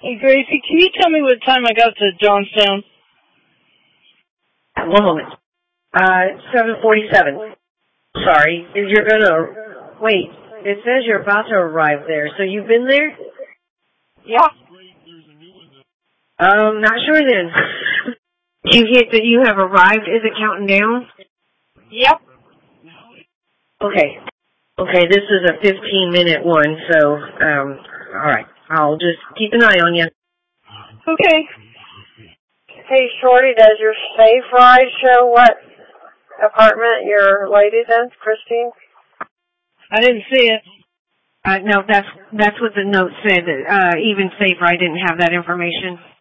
Hey, Gracie, can you tell me what time I got to Johnstown? 1 moment. 7:47. Sorry, you're gonna wait. It says you're about to arrive there. So you've been there? Yeah. Not sure then. You hit that you have arrived. Is it counting down? Yep. Okay. Okay, this is a 15-minute one, so, alright. I'll just keep an eye on you. Okay. Hey, Shorty, does your Safe Ride show what apartment your lady's in, Christine? I didn't see it. No, that's what the note said. Even Safe Ride didn't have that information.